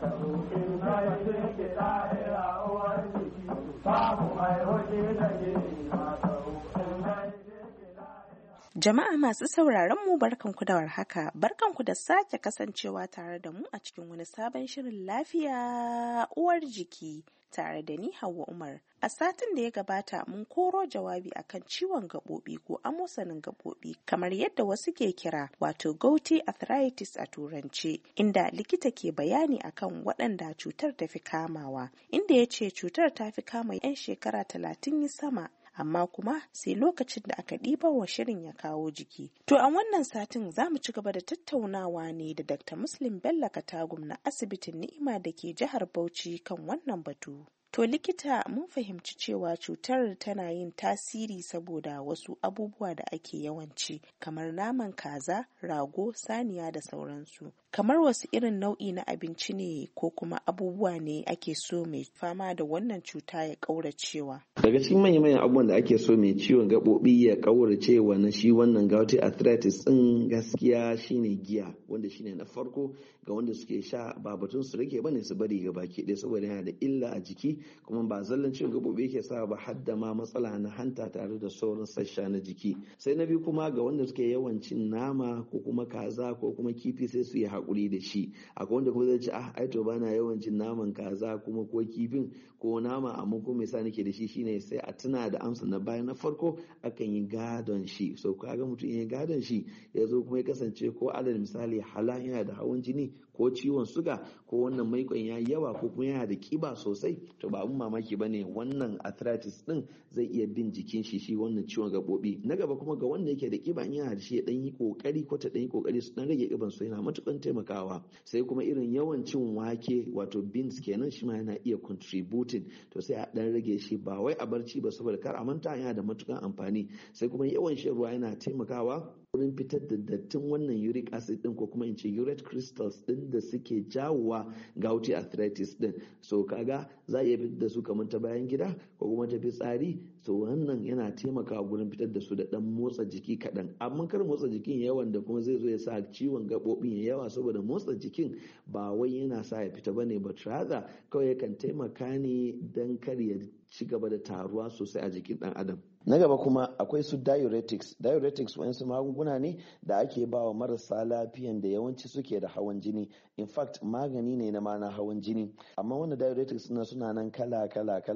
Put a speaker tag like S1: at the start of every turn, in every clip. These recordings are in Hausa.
S1: Jama'a masu sauraron mu barkanku da warhaka, barkanku da sake kasancewa tare da mu a cikin wani sabon shirin lafiya uwar jiki tare da ni Hauwa Umar. A satin da ya gabata mun koro jawabi akan ciwon gaɓoɓi ko amosanin gaɓoɓi kamar yadda wasu ke kira wato gouty arthritis a turance, inda likita ke bayani akan waɗanda cutar ta fi kamawa, inda ya ce cutar ta fi kama 'yan shekara 30 sama. Amma kuma sai lokacin da aka ɗibar wa shirin ya kawo jiki. To a wannan satin za mu ci gaba da tattaunawa ne da Dr. Muslim Bello Katagum na asibitin Ni'ima da ke jihar Bauchi kan wannan batu. To likita, mun fahimci cewa cutar tana yin tasiri saboda wasu abubuwa da ake yawanci kamar naman kaza, rago, saniya da sauransu. Kamar wasu irin nau'i na abinci ne ko kuma abubuwa ne ake so mai fama da wannan cuta ya ƙauracewa?
S2: Daga cikin manyan abubuwan da ake so mai ciwon gaɓoɓi ya ƙauracewa na shi wannan gouty arthritis ɗin gaskiya shine giya, wanda shine na farko ga wanda suke sha, ba batun su rage bane su bari gaba ki ɗaya saboda yana da illa a jiki, kuma ba zallan ciwon gaɓoɓi yake sa ba har da ma matsala na hanta tare da sauran sassa na jiki. Sai na biyu kuma ga wanda suke yawan cin nama ko kuma kaza ko kuma kifi sai su yi haƙuri da shi. Akwai wanda kuma zai ce ai to bana yawan cin naman kaza kuma ko kifin ko nama, amma ko me yasa nake da shi shine sai a tuna da amsa na baya na farko akan yi gadon shi. So kaga mutum ya gadon shi ya zo kuma ya kasance ko alal misali hala yana da hawan jini ko ciwon suga ko wannan maikon ya yawa ko kuma yana da kiba sosai, to ba abun mamaki bane wannan arthritis din zai iya bin jikin shi wannan ciwon gabobi. Na gaba kuma ga wanda yake da kiba yana da shi ya dan yi kokari ko ta dan yi kokari su dan rage kiban su, yana matukan taimakawa. Sai kuma irin yawan cin wake wato beans kenan, shi ma yana iya contributing, to sai a dan rage shi, ba wai a barci ba saboda kar a manta yana da matukan amfani. Sai kuma yawan shan ruwa yana taimakawa wurin fitar da dattin wannan uric acid din ko kuma in ce urate crystals din da suke jawowa gouty arthritis din. So kaga za a iya fitar da su kamar ta bayan gida ko kuma ta fitsari, so wannan yana taimakawa gurin fitar da su da dan motsa jiki kaɗan. Amma kar motsa jikin yawan da kuma zai zo ya sa ciwon gaɓoɓin ya yawa, saboda motsa jikin ba wai yana sa ya fita bane, but rather kawai yakan taimaka ne dan kar ya ci gaba da taruwa sosai a jikin ɗan adam. Na gaba kuma akwai su diuretics. Diuretics wayansu magunguna ne da ake ba wa marasa lafiyan da yawanci suke da hawan jini. In fact magani ne na mana hawan jini. Amma wannan diuretics suna nan kala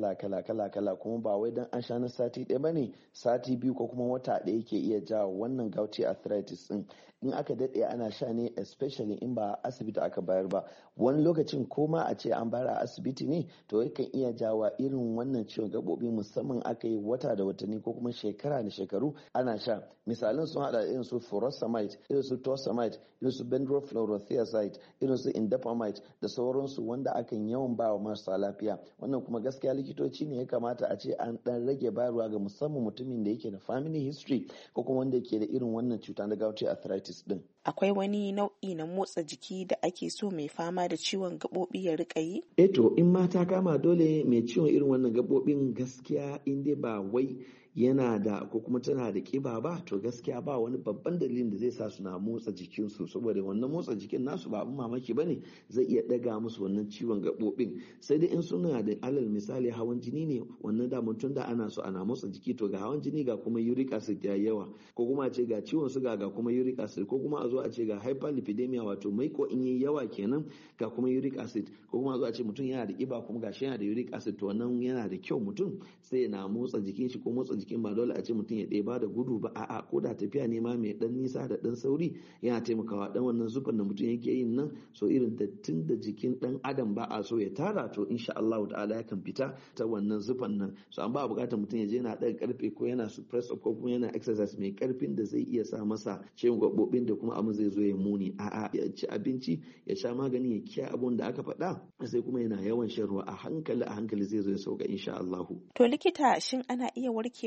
S2: kuma ba wai dan an sha na sati ɗaya bane, sati biyu ko kuma wata ɗaya ke iya jawo wannan gouty arthritis din. In aka daɗe ana sha ne, especially in ba a asibiti aka bayar ba. Wani lokacin ko ma a ce an bayar a asibiti ne, to yakan iya jawa irin wannan ciwon gaɓoɓi, musamman aka yi wata da watanni ko kuma shekara da shekaru ana sha. Misalin sun hada irin su furosemide, irin su torsemide, irin su benfluorothiazide, irin su indapamide da sauransu, wanda akan yawan ba wa marasa lafiya. Wannan kuma gaskiya likitoci ne ya kamata a ce an dan rage bayarwa ga musamman mutumin da yake da family history ko kuma wanda yake da irin wannan cuta na gouty arthritis din.
S1: Akwai wani nau'i na motsa jiki da ake so mai fama da ciwon gaɓoɓi ya rika yi?
S2: To in ma ta kama dole mai ciwon irin wannan gaɓoɓin, gaskiya in dai ba wai yana da ko kuma tana da kiba ba, to gaskiya ba wani babban dalilin da zai sa suna motsa jikinsu, saboda wannan motsa jikin nasu ba abin mamaki bane, zai iya daga musu wannan ciwon gaɓoɓin. Sai dai in suna da alal misali hawan jini ne, wannan da mutum da ana so ana motsa jiki, to ga hawan jini ga kuma uric acid ya yawa, ko kuma a ce ga ciwon suga ga kuma uric acid, ko kuma a zo a ce ga hyperlipidemia wato maiko in yi yawa kenan ga kuma uric acid, ko kuma a zo a ce mutum yana da kiba kuma gashi yana da uric acid, to wannan yana da kyau mutum sai yana motsa jikin shi. Ko motsa jikin ba dole a ce mutum ya ɗeba da gudu ba, a'a ko da tafiya ne ma mai dan nisa da dan sauri yana taimakawa. Dan wannan zufan da mutum yake yin nan, so irin dattin da jikin dan adam ba a so ya tara, to insha Allah ta'ala yakan fita ta wannan zufan nan. So an ba bukatar mutum ya je yana ɗaga karfe ko yana suppress ko kuma yana exercise mai karfin da zai iya sa masa ciwon gaɓoɓin da kuma abin zai zo ya muni. A'a, ya ci abinci, ya sha magani, ya kiyaye abun da aka faɗa, sai kuma yana yawan shan ruwa a hankali zai zo ya sauka insha Allah.
S1: To likita, shin ana iya warkewa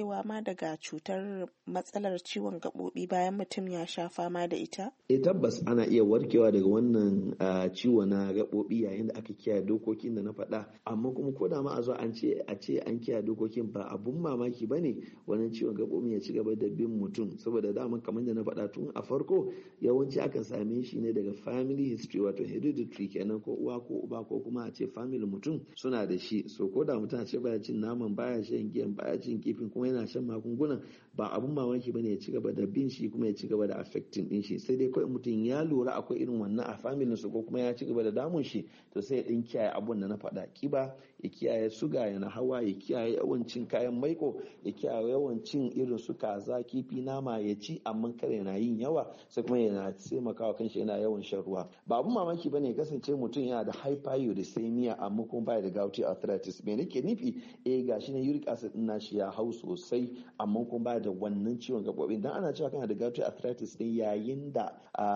S1: warkewa ma daga cutar matsalar ciwon gaɓoɓi bayan mutum ya sha fama da ita?
S2: Tabbas ana iya warkewa daga wannan ciwo na gaɓoɓi yayin da aka kiyaye dokokin da na faɗa, amma kuma ko da ma a zo a ce an kiyaye dokokin ba abun mamaki ba ne wannan ciwon gaɓoɓi ya ci gaba da bin mutum, saboda dama kamar da na faɗa tun a farko yawanci akan same shi ne daga family history, wato hereditary kenan, ko uwa ko uba ko kuma a ce family mutum suna da shi. So ko da mutum a ce baya cin naman, baya shan giyan, baya cin kifin, kuma yana shan magungunan, ba abun mamaki bane ya ci gaba da bin shi kuma ya ci gaba da affecting din shi. Sai dai kawai mutum ya lura akwai irin wannan a family su ko kuma ya ci gaba da damun shi, to sai ya din kiyaye abun da na faɗa, kiba, ya kiyaye suga yana hawa, ya kiyaye yawan cin kayan maiko, ya kiyaye yawan cin irin su kaza, kifi, nama ya ci, amma kada yana yin yawa, sai kuma yana taimakawa kanshi yana yawan shan ruwa. Ba abun mamaki bane ya kasance mutum yana da hyperuricemia amma kuma baya da gouty arthritis. Me nake nufi? Gashi na uric acid din nashi ya hau sosai amma kuma baya da wannan ciwon gaɓoɓi. Dan ana cewa kana da gouty arthritis ne yayin da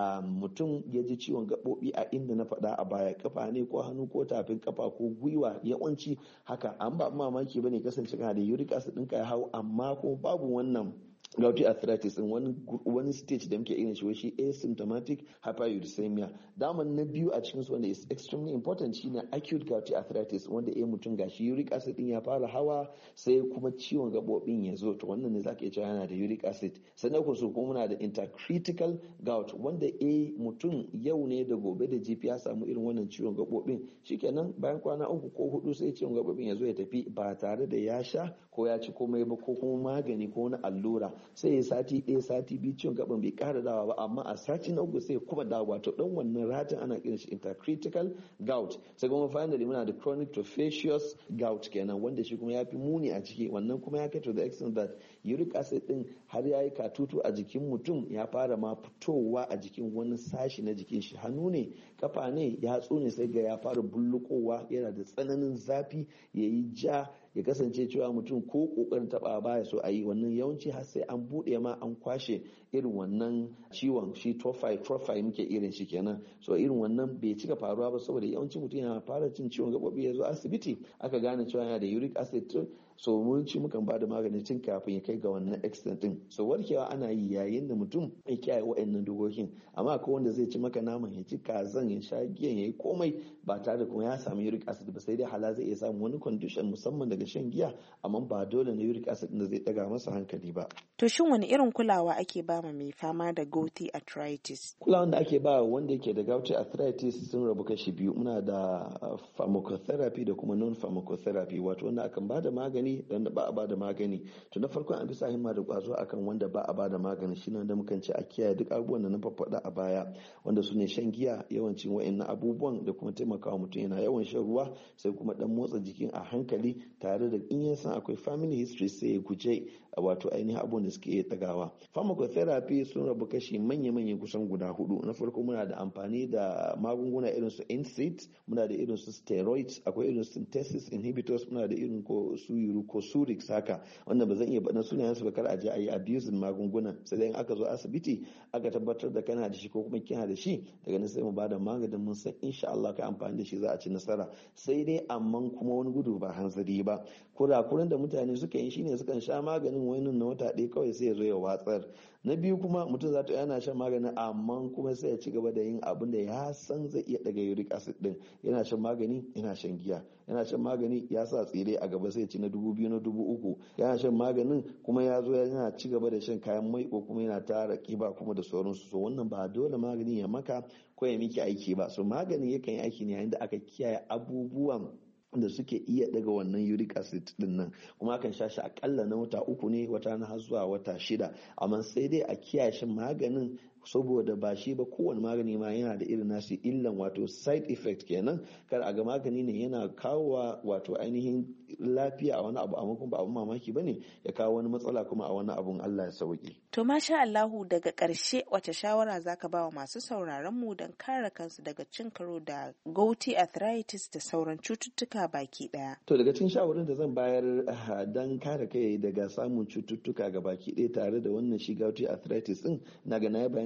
S2: mutum ya ji ciwon gaɓoɓi a inda na faɗa a baya, kafa ne ko hannu ko tafin kafa ko gwiwa, yawanci haka. An ba mamaki bane kasance kana da uric acid ɗinka ya hau amma kuma babu wannan gouty arthritis in wani stage da muke irin shi asymptomatic hyperuricemia. Daman na biyu a cikin su wanda is extremely important shine acute gouty arthritis, wanda mutum gashi uric acid din ya fara hawa sai kuma ciwon gabobin ya zo, to wannan ne zaka iya cewa yana da uric acid. Sannan ku so kuma muna da intercritical gout, wanda mutum yau ne da gobe da jibi ya samu irin wannan ciwon gabobin, shikenan bayan kwana 3 ko 4 sai ciwon gabobin ya zo ya tafi ba tare da ya sha ko ya ci komai ba ko kuma magani ko wani allura. Sai sati 1 sati 2 ciwon gaban bai kara dawa ba, amma a sati na 3 sai kuma dawa. To dan wannan ratin ana kiran shi intercritical gout. Sai kuma finally muna da chronic tophaceous gout kenan, wanda shi kuma ya fi muni a ciki. Wannan kuma ya kai to the extent that uric acid din har yayi katutu a jikin mutum, ya fara ma fitowa a jikin wani sashi na jikin shi, hannu ne, kafa ne, yatsu ne, sai ga ya fara bullukowa, yana da tsananin zafi, yayi ja, ya kasance cewa mutum ko kokarin taba baya so a yi. Wannan yawanci har sai an bude ma an kwashe irin wannan ciwon, shi trophy muke irin shi kenan. So irin wannan bai cika faruwa ba, saboda yawanci mutum yana fara cin ciwon gabobi ya zo asibiti aka gane cewa yana da uric acid, so mun ci mukan ba da magani tun kafin ya kai ga wannan extent din. So warkewa ana yi yayin da mutum ya kiyaye wa'annan dokokin. Amma akwai wanda zai ci maka naman, ya ci kazan, ya sha giyan, ya yi komai ba tare da kuma ya samu uric acid ba, sai dai hala zai iya samun wani condition musamman daga shan giya, amma ba dole ne uric acid da zai daga masa hankali ba.
S1: To shin wani irin kulawa ake ba ma mai fama da gouty arthritis?
S2: Kulawan da ake ba wanda yake da gouty arthritis sun rabu kashi biyu. Muna da pharmacotherapy da kuma non pharmacotherapy, wato wanda akan ba da magani da wanda ba a ba da magani. To na farko an fi sa himma da kwazo akan wanda ba a ba da magani, shine wanda mukan ce a kiyaye duk abubuwan da na faɗa a baya, wanda su ne shan giya, yawancin wa'annan abubuwan, da kuma taimakawa mutum yana yawan shan ruwa, sai kuma dan motsa jikin a hankali, tare da in ya san akwai family history sai ya guje wato ainihin abubuwan da suke tagawa. Pharmacotherapy sun rabu kashi manya-manyan kusan guda 4. Na farko muna da amfani da magunguna irin su NSAIDs, muna da irin su steroids, akwai irin synthesis inhibitors, muna da irin su uricosurics haka, wanda ba zan iya baɗin sunayen su ba kar a je a yi abusing magungunan. Sai dai in aka zo asibiti aka tabbatar da kana da shi ko kuma kina da shi, daga nan sai mu bada maganin, mun san insha Allah kai amfani da shi za a ci nasara. Sai dai amma kuma wani gudu ba hanzari ba. Kurakuran da mutane suka yi shine sukan sha maganin wani na wata ɗaya kawai sai ya zo ya watsar. Na biyu kuma mutum za ta yana shan maganin amma kuma sai ya ci gaba da yin abin da ya san zai iya daga uric acid din. Yana shan magani, yana shan giya, yana shan magani, ya sa tsire a gaba sai ya ci na 2,000 na 3,000. Yana shan maganin kuma ya zo yana ci gaba da shan kayan maiko kuma yana tara kiba kuma da sauransu. So wannan ba dole magani ya maka ko ya miki aiki ba. So magani yakan yi aiki ne yayin da aka kiyaye abubuwan da suke iya daga wannan uric acid din nan, kuma akan sha shi akalla na wata 3 ne, wata na har zuwa wata 6. Amma sai dai a kiyaye shan maganin, saboda ba shi ba kowane magani ma yana da irin nashi illan, wato side effect kenan. Kar a ga magani ne yana kawo wato ainihin lafiya a wani abu amma kuma ba abun mamaki bane ya kawo wani matsala kuma a wani abun, Allah ya sauke.
S1: To masha Allahu, daga ƙarshe wace shawara zaka ba wa masu sauraron mu don kare kansu daga cin karo da gouty arthritis da sauran cututtuka baki daya?
S2: To daga cikin shawarar da zan bayar don kare kai daga samun cututtuka ga baki daya tare da wannan shi gouty arthritis din, na ga na yi bayani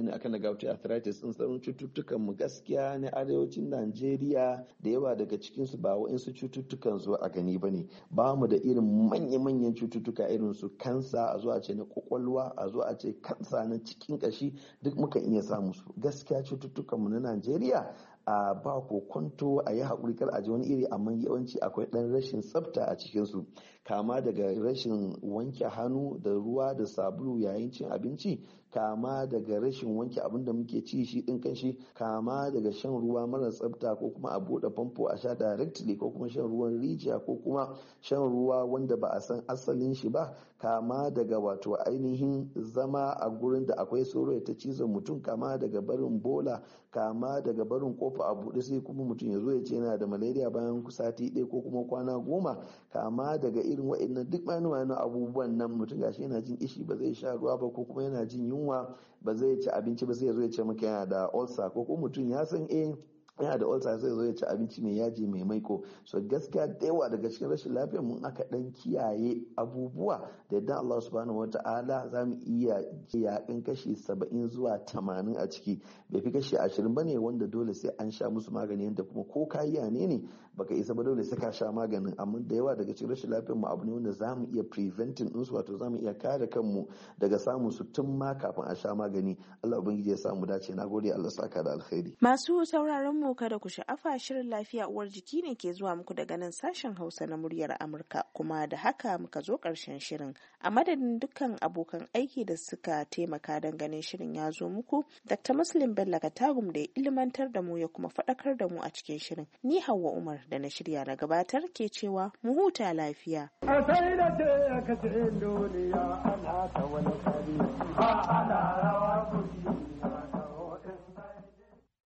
S2: bayani akan gouty arthritis din sauran cututtukan mu gaskiya na arewacin Najeriya da yawa daga cikin su ba wa'insu cututtukan zo a gani bane, ba mu da irin manya-manyan cututtuka irin su kansa, a zo a ce na kwakwalwa, a zo a ce kansa na cikin kashi, duk muka iya samu su. Gaskiya cututtukan mu na Najeriya a ba kokonto a yi haƙuri kar a ji wani iri, amma yawanci akwai ɗan rashin tsafta a cikinsu, kama daga rashin wanke hannu da ruwa da sabulu yayin cin abinci, kama daga rashin wanke abin da muke ci shi ɗin kanshi, kama daga shan ruwa mara tsafta ko kuma a buɗe famfo a sha directly, ko kuma shan ruwan rijiya ko kuma shan ruwa wanda ba a san asalin shi ba, kama daga wato ainihin zama a gurin da akwai sauro ta cizon mutum, kama daga barin bola, kama daga barin kofa a buɗe sai kuma mutum ya zo ya ce yana da malaria bayan sati ɗaya ko kuma kwana 10, kama daga irin wa'annan duk wani abubuwan nan, mutum gashi yana jin ishi ba zai sha ruwa ba, ko kuma yana jin yunwa ba zai ci abinci ba, sai ya zo ya ce maka yana da ulcer, ko kuma mutum ya san yana da ulcer sai zo ya ci abinci mai yaji mai maiko. So gaskiya da yawa daga cikin rashin lafiyar mun aka dan kiyaye abubuwa da yadda Allah subhanahu wata'ala za mu iya yaƙin kashi 70 zuwa 80 a ciki, bai fi kashi 20 bane wanda dole sai an sha musu magani, yadda kuma ko kayiya ne baka isa ba dole sai ka sha maganin. Amma da yawa daga cikin rashin lafiyar mu abu ne wanda za mu iya preventing ɗinsu, wato za mu iya kare kanmu daga samun su tun ma kafin a sha magani. Allah ubangiji ya samu dace. Na gode, Allah saka da alkhairi.
S1: Masu sauraron mu kada ku sha'afa, shirin lafiya uwar jiki ne ke zuwa muku daga nan sashen Hausa na muryar Amurka, kuma da haka muka zo ƙarshen shirin. A madadin dukkan abokan aiki da suka taimaka don ganin shirin ya zo muku, Dr. Muslim Bello Katagum da ya ilmantar da mu ya kuma faɗakar da mu a cikin shirin. Ni Hauwa Umar da na shirya na gabatar ke cewa mu huta lafiya. A sai da ce ka ce duniya ana ta wani kari, ana rawa kuɗi.